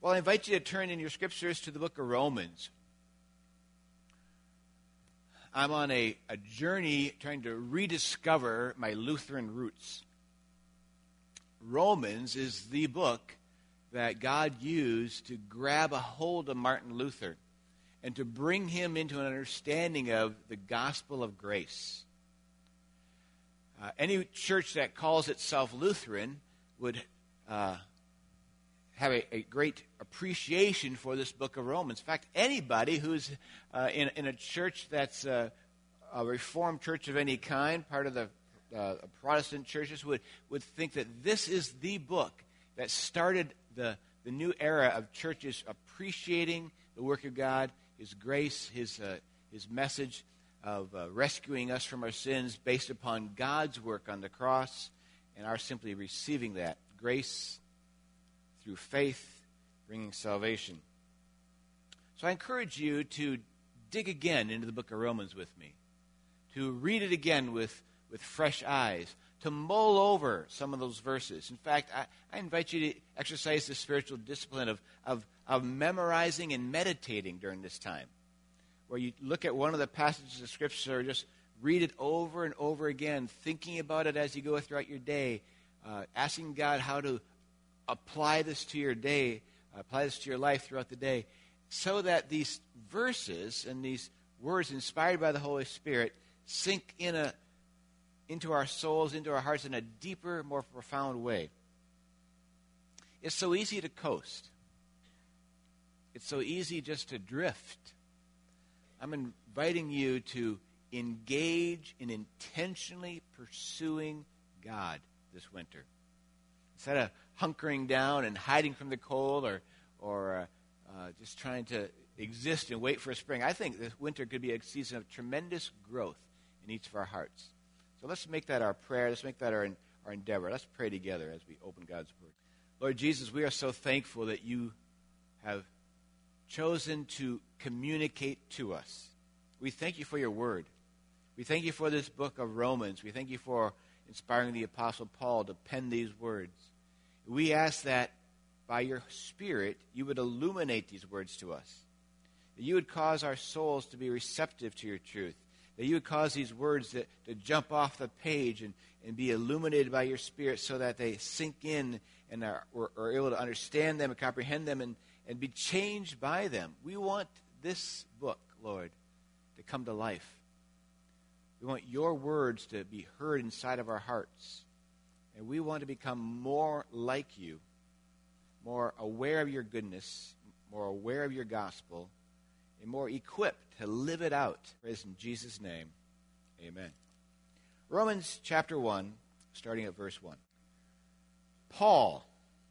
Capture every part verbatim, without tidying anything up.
Well, I invite you to turn in your scriptures to the book of Romans. I'm on a, a journey trying to rediscover my Lutheran roots. Romans is the book that God used to grab a hold of Martin Luther and to bring him into an understanding of the gospel of grace. Uh, any church that calls itself Lutheran would uh, have a, a great appreciation for this book of Romans. In fact, anybody who's uh, in, in a church that's uh, a Reformed church of any kind, part of the uh, Protestant churches, would, would think that this is the book that started the, the new era of churches appreciating the work of God, His grace, His, uh, His message of uh, rescuing us from our sins based upon God's work on the cross, and our simply receiving that grace through faith, bringing salvation. So I encourage you to dig again into the book of Romans with me, to read it again with, with fresh eyes, to mull over some of those verses. In fact, I, I invite you to exercise the spiritual discipline of, of, of memorizing and meditating during this time, where you look at one of the passages of Scripture, just read it over and over again, thinking about it as you go throughout your day, uh, asking God how to apply this to your day, apply this to your life throughout the day, so that these verses and these words inspired by the Holy Spirit sink in a, into our souls, into our hearts in a deeper, more profound way. It's so easy to coast. It's so easy just to drift. I'm inviting you to engage in intentionally pursuing God this winter. Instead of hunkering down and hiding from the cold or, or uh, uh, just trying to exist and wait for spring, I think this winter could be a season of tremendous growth in each of our hearts. So let's make that our prayer. Let's make that our, our endeavor. Let's pray together as we open God's Word. Lord Jesus, we are so thankful that you have chosen to communicate to us. We thank you for your Word. We thank you for this book of Romans. We thank you for inspiring the Apostle Paul to pen these words. We ask that by your Spirit you would illuminate these words to us, that you would cause our souls to be receptive to your truth, that you would cause these words to, to jump off the page and, and be illuminated by your Spirit so that they sink in and are, are, are able to understand them and comprehend them and, and be changed by them. We want this book, Lord, to come to life. We want your words to be heard inside of our hearts. And we want to become more like you, more aware of your goodness, more aware of your gospel, and more equipped to live it out. Praise in Jesus' name. Amen. Romans chapter one, starting at verse one. Paul,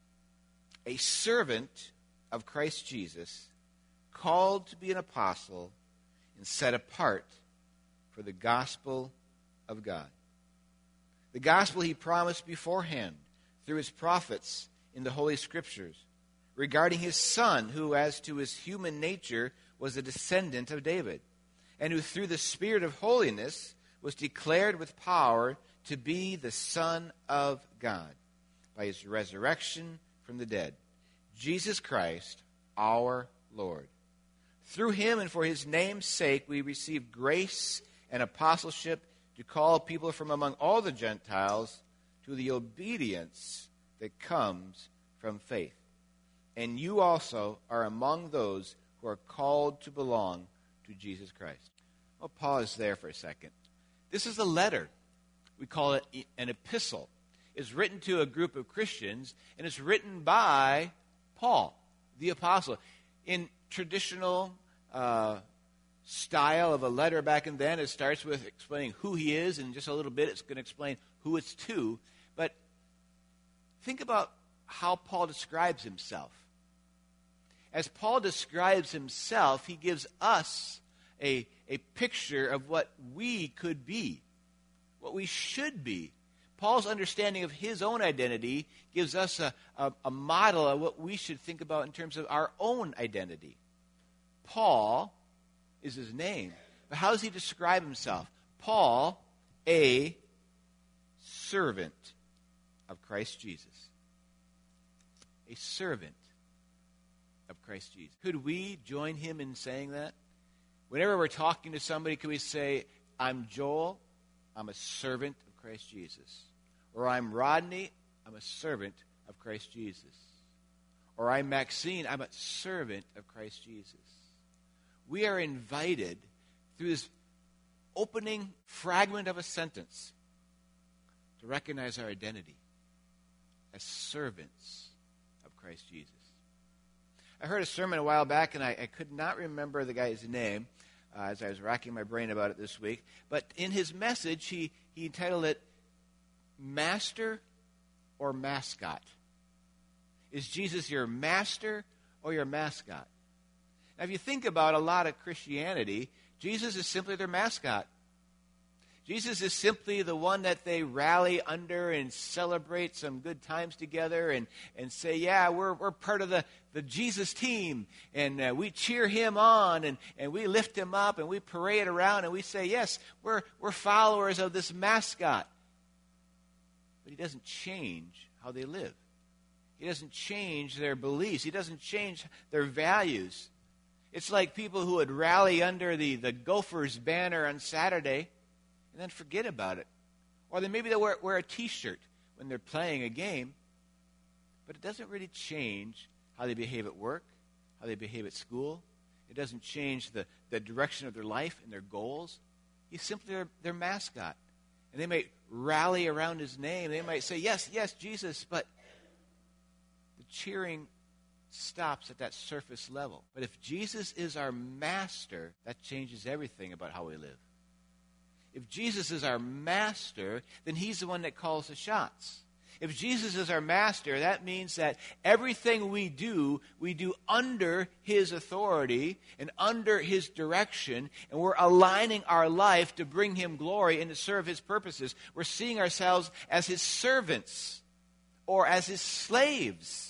a servant of Christ Jesus, called to be an apostle and set apart for the gospel of God. The gospel he promised beforehand through his prophets in the Holy Scriptures regarding his Son, who as to his human nature was a descendant of David, and who through the Spirit of holiness was declared with power to be the Son of God by his resurrection from the dead, Jesus Christ, our Lord. Through him and for his name's sake we received grace and apostleship to call people from among all the Gentiles to the obedience that comes from faith. And you also are among those who are called to belong to Jesus Christ. I'll pause there for a second. This is a letter. We call it an epistle. It's written to a group of Christians, and it's written by Paul, the apostle. In traditional uh, style of a letter back in then, it starts with explaining who he is, and in just a little bit it's going to explain who it's to. But think about how Paul describes himself. As Paul describes himself, he gives us a, a picture of what we could be, what we should be. Paul's understanding of his own identity gives us a, a, a model of what we should think about in terms of our own identity. Paul is his name. But how does he describe himself? Paul, a servant of Christ Jesus. A servant. of Christ Jesus. Could we join him in saying that? Whenever we're talking to somebody, could we say, I'm Joel, I'm a servant of Christ Jesus. Or I'm Rodney, I'm a servant of Christ Jesus. Or I'm Maxine, I'm a servant of Christ Jesus. We are invited through this opening fragment of a sentence to recognize our identity as servants of Christ Jesus. I heard a sermon a while back, and I, I could not remember the guy's name uh, as I was racking my brain about it this week. But in his message, he, he entitled it, Master or Mascot? Is Jesus your master or your mascot? Now, if you think about a lot of Christianity, Jesus is simply their mascot. Jesus is simply the one that they rally under and celebrate some good times together and, and say, yeah, we're we're part of the, the Jesus team. And uh, we cheer him on and, and we lift him up and we parade around and we say, yes, we're we're followers of this mascot. But he doesn't change how they live. He doesn't change their beliefs. He doesn't change their values. It's like people who would rally under the, the Gophers banner on Saturday and then forget about it. Or then maybe they'll wear, wear a T-shirt when they're playing a game, but it doesn't really change how they behave at work, how they behave at school. It doesn't change the, the direction of their life and their goals. He's simply their, their mascot. And they might rally around his name. They might say, yes, yes, Jesus, but the cheering stops at that surface level. But if Jesus is our master, that changes everything about how we live. If Jesus is our master, then he's the one that calls the shots. If Jesus is our master, that means that everything we do, we do under his authority and under his direction, and we're aligning our life to bring him glory and to serve his purposes. We're seeing ourselves as his servants or as his slaves.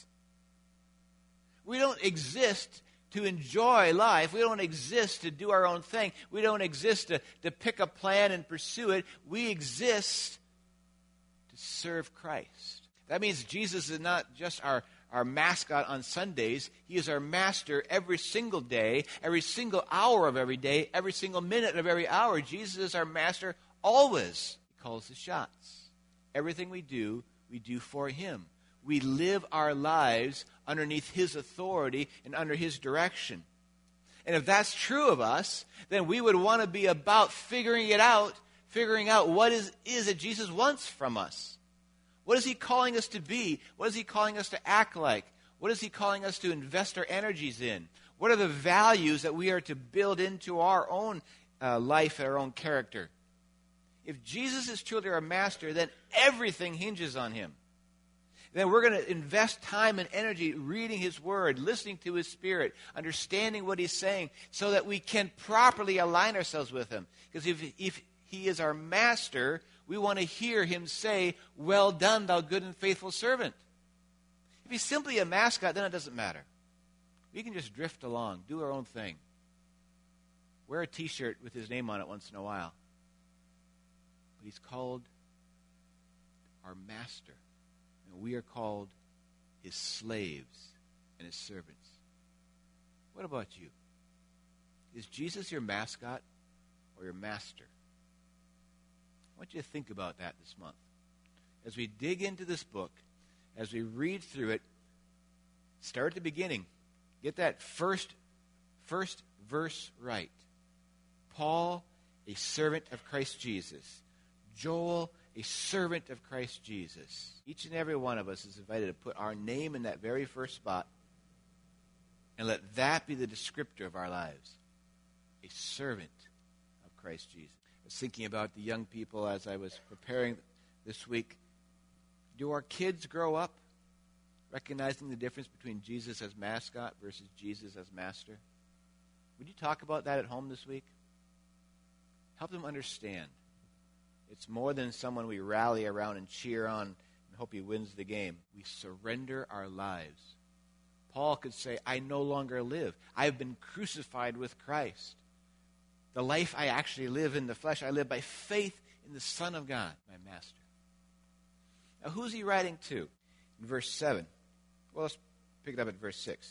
We don't exist to enjoy life. We don't exist to do our own thing. We don't exist to, to pick a plan and pursue it. We exist to serve Christ. That means Jesus is not just our, our mascot on Sundays. He is our master every single day, every single hour of every day, every single minute of every hour. Jesus is our master always. He calls the shots. Everything we do, we do for him. We live our lives underneath his authority and under his direction. And if that's true of us, then we would want to be about figuring it out, figuring out what is, is it Jesus wants from us. What is he calling us to be? What is he calling us to act like? What is he calling us to invest our energies in? What are the values that we are to build into our own uh, life and our own character? If Jesus is truly our master, then everything hinges on him. Then we're going to invest time and energy reading his word, listening to his spirit, understanding what he's saying so that we can properly align ourselves with him. Because if, if he is our master, we want to hear him say, well done, thou good and faithful servant. If he's simply a mascot, then it doesn't matter. We can just drift along, do our own thing. Wear a T-shirt with his name on it once in a while. But he's called our master. And we are called his slaves and his servants. What about you? Is Jesus your mascot or your master? I want you to think about that this month. As we dig into this book, as we read through it, start at the beginning. Get that first, first verse right. Paul, a servant of Christ Jesus. Joel, a servant of Christ Jesus. Each and every one of us is invited to put our name in that very first spot and let that be the descriptor of our lives. A servant of Christ Jesus. I was thinking about the young people as I was preparing this week. Do our kids grow up recognizing the difference between Jesus as mascot versus Jesus as master? Would you talk about that at home this week? Help them understand. It's more than someone we rally around and cheer on and hope he wins the game. We surrender our lives. Paul could say, I no longer live. I have been crucified with Christ. The life I actually live in the flesh, I live by faith in the Son of God, my master. Now, who's he writing to? In verse seven. Well, let's pick it up at verse six.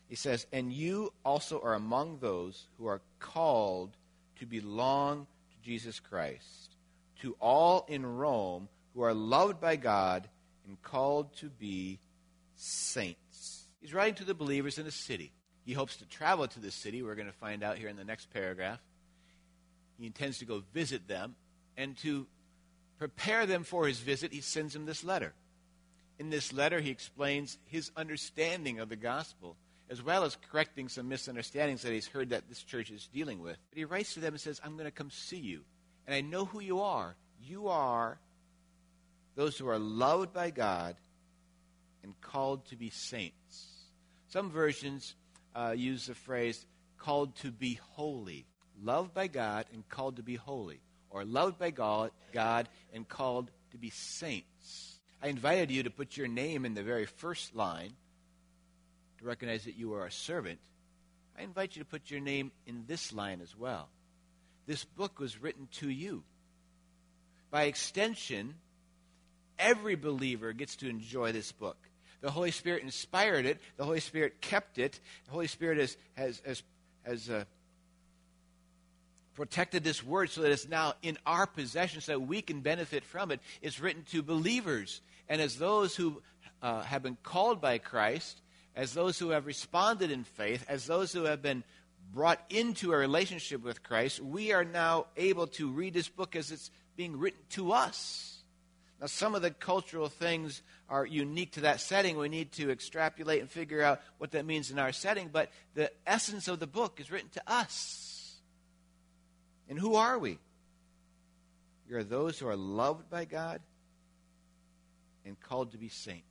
He says, and you also are among those who are called to belong to Jesus Christ, to all in Rome who are loved by God and called to be saints. He's writing to the believers in a city. He hopes to travel to this city. We're going to find out here in the next paragraph. He intends to go visit them, and to prepare them for his visit, he sends them this letter. In this letter, he explains his understanding of the gospel, as well as correcting some misunderstandings that he's heard that this church is dealing with. But he writes to them and says, I'm going to come see you, and I know who you are. You are those who are loved by God and called to be saints. Some versions uh, use the phrase, called to be holy. Loved by God and called to be holy. Or loved by God, God and called to be saints. I invited you to put your name in the very first line to recognize that you are a servant. I invite you to put your name in this line as well. This book was written to you. By extension, every believer gets to enjoy this book. The Holy Spirit inspired it. The Holy Spirit kept it. The Holy Spirit has, has, has, has uh, protected this word so that it's now in our possession so that we can benefit from it. It's written to believers. And as those who uh, have been called by Christ, as those who have responded in faith, as those who have been brought into a relationship with Christ, we are now able to read this book as it's being written to us. Now, some of the cultural things are unique to that setting. We need to extrapolate and figure out what that means in our setting, but the essence of the book is written to us. And who are we? We are those who are loved by God and called to be saints.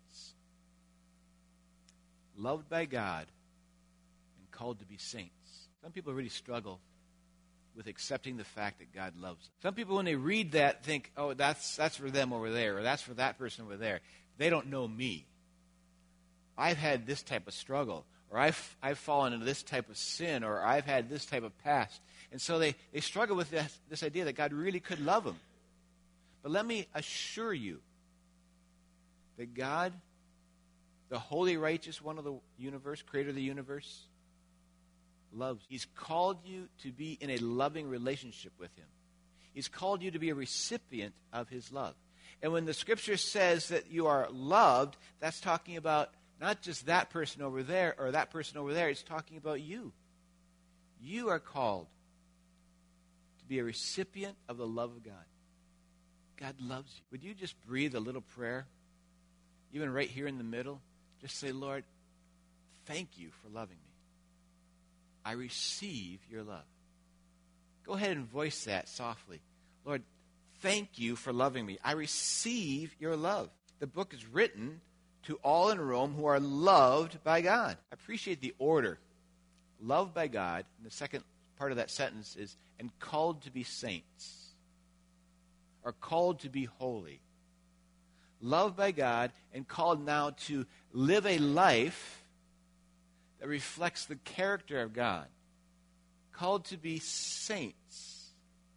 Loved by God and called to be saints. Some people really struggle with accepting the fact that God loves them. Some people, when they read that, think, oh, that's that's for them over there, or that's for that person over there. They don't know me. I've had this type of struggle, or I've, I've fallen into this type of sin, or I've had this type of past. And so they, they struggle with this, this idea that God really could love them. But let me assure you that God, the holy, righteous one of the universe, creator of the universe, loves. He's called you to be in a loving relationship with him. He's called you to be a recipient of his love. And when the scripture says that you are loved, that's talking about not just that person over there or that person over there. It's talking about you. You are called to be a recipient of the love of God. God loves you. Would you just breathe a little prayer, even right here in the middle? Just say, Lord, thank you for loving me. I receive your love. Go ahead and voice that softly. Lord, thank you for loving me. I receive your love. The book is written to all in Rome who are loved by God. I appreciate the order. Loved by God. And the second part of that sentence is, and called to be saints. Or called to be holy. Loved by God and called now to live a life that reflects the character of God. Called to be saints.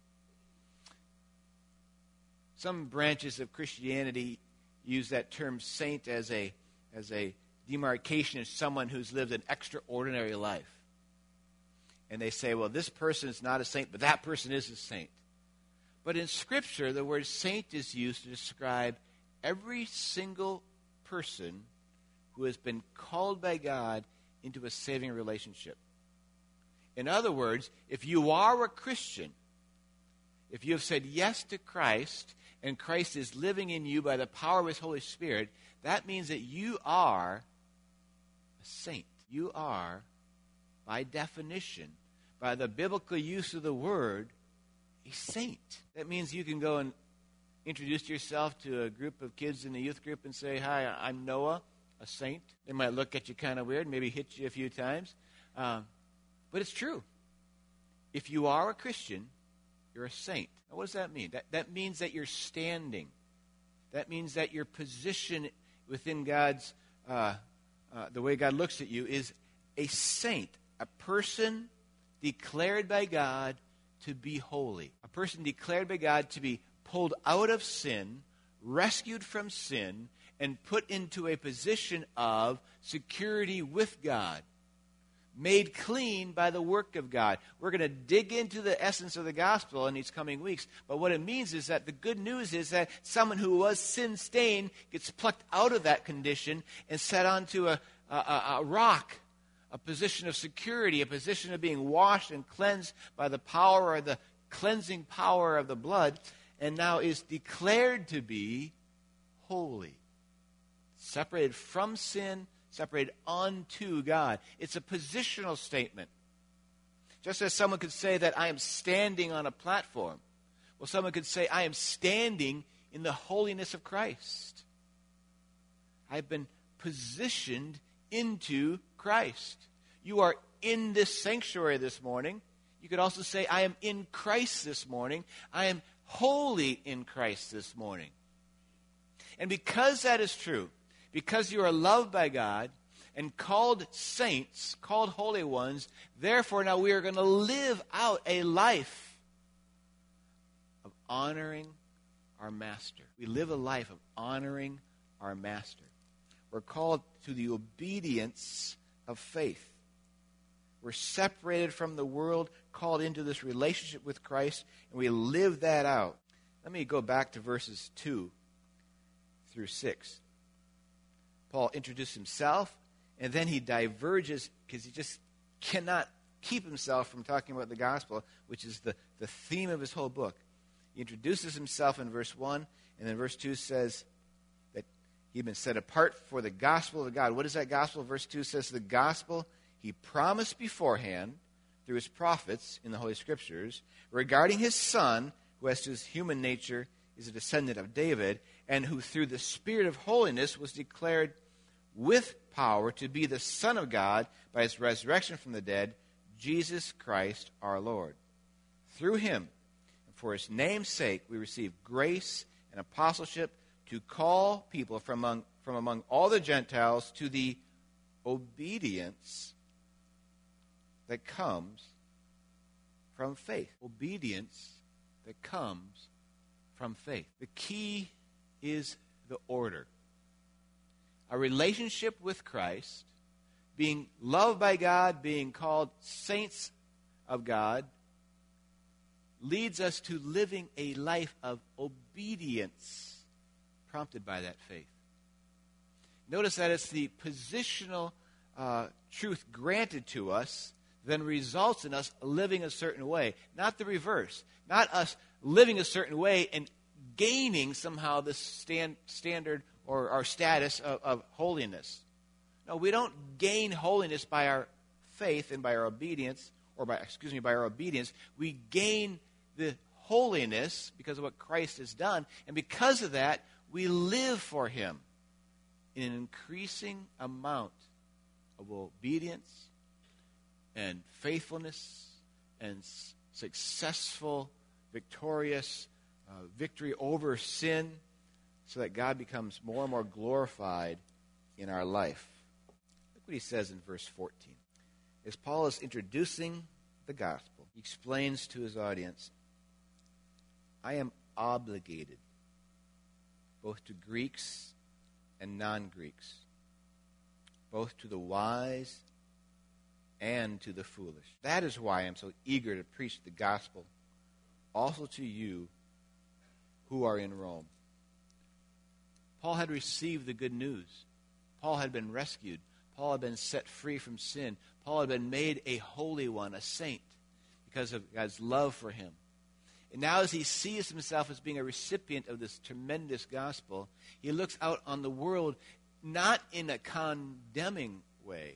Some branches of Christianity use that term saint as a, as a demarcation of someone who's lived an extraordinary life. And they say, well, this person is not a saint, but that person is a saint. But in Scripture, the word saint is used to describe every single person who has been called by God into a saving relationship. In other words, if you are a Christian, if you have said yes to Christ, and Christ is living in you by the power of his Holy Spirit, that means that you are a saint. You are, by definition, by the biblical use of the word, a saint. That means you can go and introduce yourself to a group of kids in the youth group and say, hi, I'm Noah, a saint. They might look at you kind of weird, maybe hit you a few times. Um, but it's true. If you are a Christian, you're a saint. Now, what does that mean? That, that means that you're standing. That means that your position within God's, uh, uh, the way God looks at you, is a saint, a person declared by God to be holy, a person declared by God to be pulled out of sin, rescued from sin, and put into a position of security with God. made clean by the work of God. We're going to dig into the essence of the gospel in these coming weeks. But what it means is that the good news is that someone who was sin-stained gets plucked out of that condition and set onto a, a, a, a rock, a position of security, a position of being washed and cleansed by the power or the cleansing power of the blood, and now is declared to be holy, separated from sin, separated unto God. It's a positional statement. Just as someone could say that I am standing on a platform, well, someone could say I am standing in the holiness of Christ. I've been positioned into Christ. You are in this sanctuary this morning. You could also say I am in Christ this morning. I am holy in Christ this morning. And because that is true, because you are loved by God and called saints, called holy ones, therefore now we are going to live out a life of honoring our Master. We live a life of honoring our Master. We're called to the obedience of faith. We're separated from the world, called into this relationship with Christ, and we live that out. Let me go back to verses two through six. Paul introduced himself, and then he diverges because he just cannot keep himself from talking about the gospel, which is the, the theme of his whole book. He introduces himself in verse one, and then verse two says that he'd been set apart for the gospel of God. What is that gospel? Verse two says the gospel he promised beforehand through his prophets in the Holy Scriptures regarding his Son, who as to his human nature is a descendant of David, and who through the Spirit of holiness was declared with power to be the Son of God by his resurrection from the dead, Jesus Christ our Lord. Through him, and for his name's sake, we receive grace and apostleship to call people from among, from among all the Gentiles to the obedience that comes from faith. Obedience that comes from faith. The key is the order. A relationship with Christ, being loved by God, being called saints of God, leads us to living a life of obedience prompted by that faith. Notice that it's the positional uh, truth granted to us then results in us living a certain way, not the reverse. Not us living a certain way and gaining somehow this stand, standard or our status of, of holiness. No, we don't gain holiness by our faith and by our obedience, or by, excuse me, by our obedience. We gain the holiness because of what Christ has done, and because of that, we live for him in an increasing amount of obedience and faithfulness and s- successful, victorious uh, victory over sin, so that God becomes more and more glorified in our life. Look what he says in verse fourteen. As Paul is introducing the gospel, he explains to his audience, I am obligated both to Greeks and non-Greeks, both to the wise and to the foolish. That is why I am so eager to preach the gospel also to you who are in Rome. Paul had received the good news. Paul had been rescued. Paul had been set free from sin. Paul had been made a holy one, a saint, because of God's love for him. And now as he sees himself as being a recipient of this tremendous gospel, he looks out on the world not in a condemning way.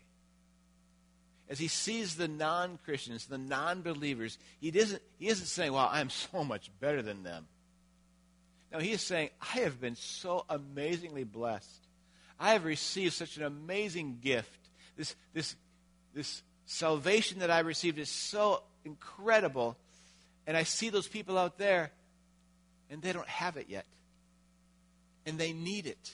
As he sees the non-Christians, the non-believers, he doesn't, he isn't saying, well, I'm so much better than them. No, he is saying, I have been so amazingly blessed. I have received such an amazing gift. This, this, this salvation that I received is so incredible. And I see those people out there, and they don't have it yet. And they need it.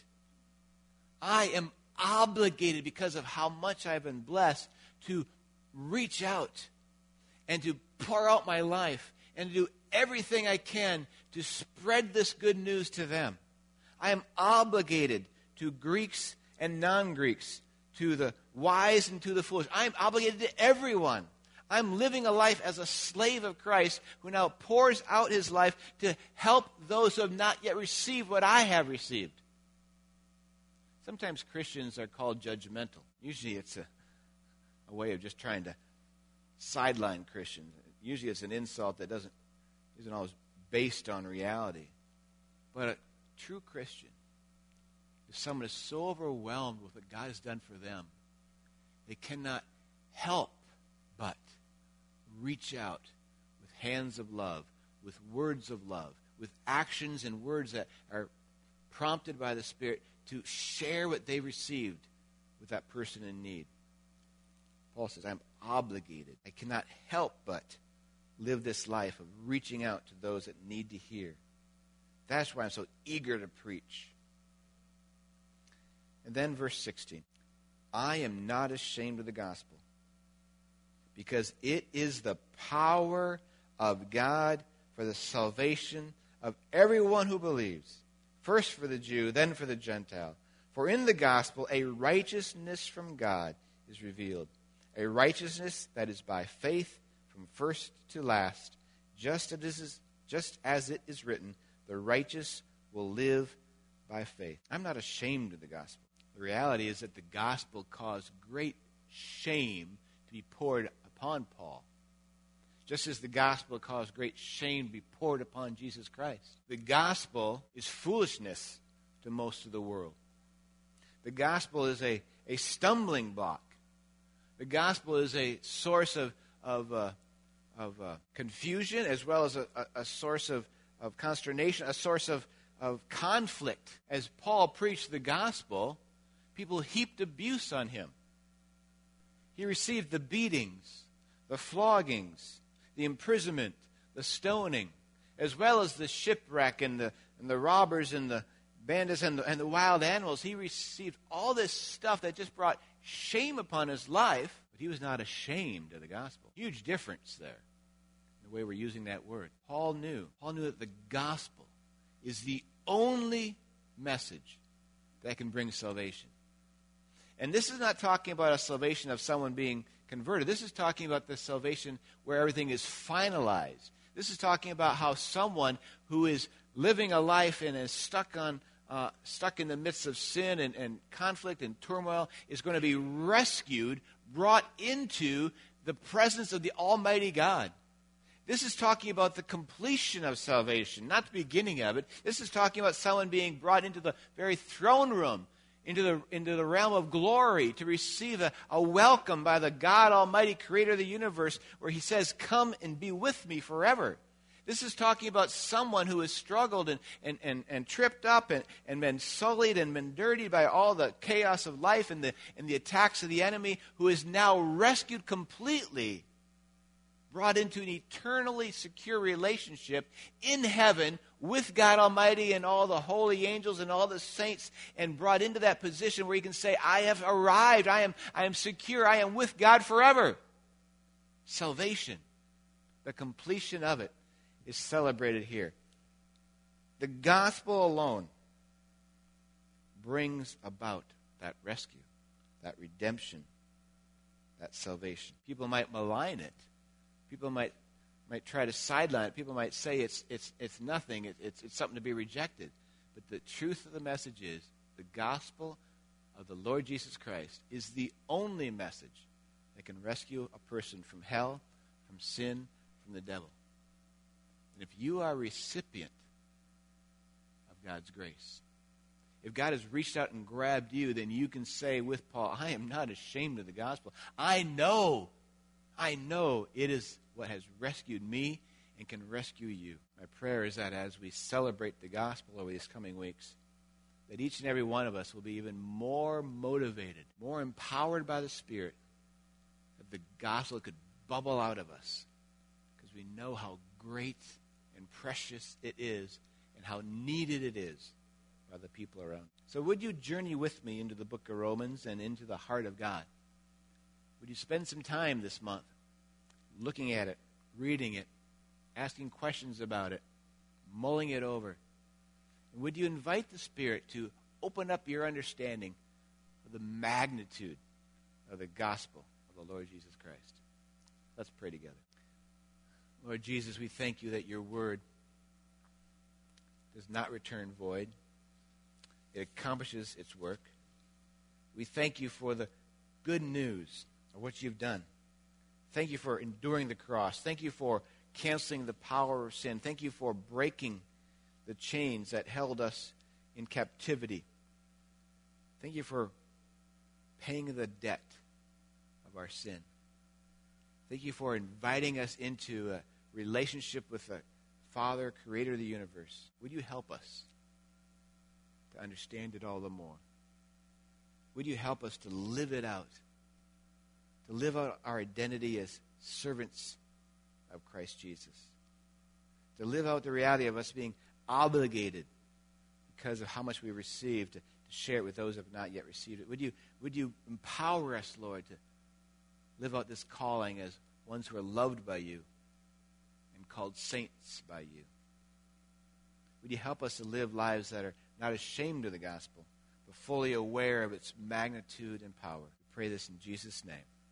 I am obligated, because of how much I've been blessed, to reach out and to pour out my life and to do everything I can to spread this good news to them. I am obligated to Greeks and non-Greeks, to the wise and to the foolish. I'm obligated to everyone. I'm living a life as a slave of Christ who now pours out his life to help those who have not yet received what I have received. Sometimes Christians are called judgmental. Usually it's a, a way of just trying to sideline Christians. Usually it's an insult that doesn't isn't always based on reality. But a true Christian is someone who is so overwhelmed with what God has done for them, they cannot help but reach out with hands of love, with words of love, with actions and words that are prompted by the Spirit to share what they received with that person in need. Paul says, I'm obligated. I cannot help but live this life of reaching out to those that need to hear. That's why I'm so eager to preach. And then verse sixteen. I am not ashamed of the gospel, because it is the power of God for the salvation of everyone who believes, first for the Jew, then for the Gentile. For in the gospel a righteousness from God is revealed, a righteousness that is by faith from first to last, just as it is, just as it is written, the righteous will live by faith. I'm not ashamed of the gospel. The reality is that the gospel caused great shame to be poured upon Paul, just as the gospel caused great shame to be poured upon Jesus Christ. The gospel is foolishness to most of the world. The gospel is a, a stumbling block. The gospel is a source of, of, uh, of uh, confusion, as well as a, a, a source of, of consternation, a source of, of conflict. As Paul preached the gospel, people heaped abuse on him. He received the beatings, the floggings, the imprisonment, the stoning, as well as the shipwreck and the, and the robbers and the bandits and the, and the wild animals. He received all this stuff that just brought shame upon his life, but he was not ashamed of the gospel. Huge difference there in the way we're using that word. Paul knew. Paul knew that the gospel is the only message that can bring salvation. And this is not talking about a salvation of someone being converted. This is talking about the salvation where everything is finalized. This is talking about how someone who is living a life and is stuck on uh, stuck in the midst of sin and, and conflict and turmoil is going to be rescued, brought into the presence of the Almighty God. This is talking about the completion of salvation, not the beginning of it. This is talking about someone being brought into the very throne room, into the into the realm of glory, to receive a, a welcome by the God Almighty, creator of the universe, where he says, come and be with me forever. This is talking about someone who has struggled and, and, and, and tripped up and, and been sullied and been dirtied by all the chaos of life and the, and the attacks of the enemy, who is now rescued completely, brought into an eternally secure relationship in heaven with God Almighty and all the holy angels and all the saints, and brought into that position where he can say, I have arrived, I am, I am secure, I am with God forever. Salvation, the completion of it, is celebrated here. The gospel alone brings about that rescue, that redemption, that salvation. People might malign it. People might might try to sideline it. People might say it's it's it's nothing. It, it's it's something to be rejected. But the truth of the message is the gospel of the Lord Jesus Christ is the only message that can rescue a person from hell, from sin, from the devil. And if you are a recipient of God's grace, if God has reached out and grabbed you, then you can say with Paul, I am not ashamed of the gospel. I know, I know it is what has rescued me and can rescue you. My prayer is that as we celebrate the gospel over these coming weeks, that each and every one of us will be even more motivated, more empowered by the Spirit, that the gospel could bubble out of us, because we know how great and precious it is and how needed it is by the people around. So would you journey with me into the book of Romans and into the heart of God? Would you spend some time this month looking at it, reading it, asking questions about it, mulling it over? And would you invite the Spirit to open up your understanding of the magnitude of the gospel of the Lord Jesus Christ. Let's pray together. Lord Jesus, we thank you that your word does not return void. It accomplishes its work. We thank you for the good news of what you've done. Thank you for enduring the cross. Thank you for canceling the power of sin. Thank you for breaking the chains that held us in captivity. Thank you for paying the debt of our sin. Thank you for inviting us into a relationship with the Father, creator of the universe. Would you help us to understand it all the more? Would you help us to live it out, to live out our identity as servants of Christ Jesus, to live out the reality of us being obligated because of how much we received, to, to share it with those who have not yet received it. Would you, would you empower us, Lord, to live out this calling as ones who are loved by you and called saints by you? Would you help us to live lives that are not ashamed of the gospel, but fully aware of its magnitude and power? We pray this in Jesus' name.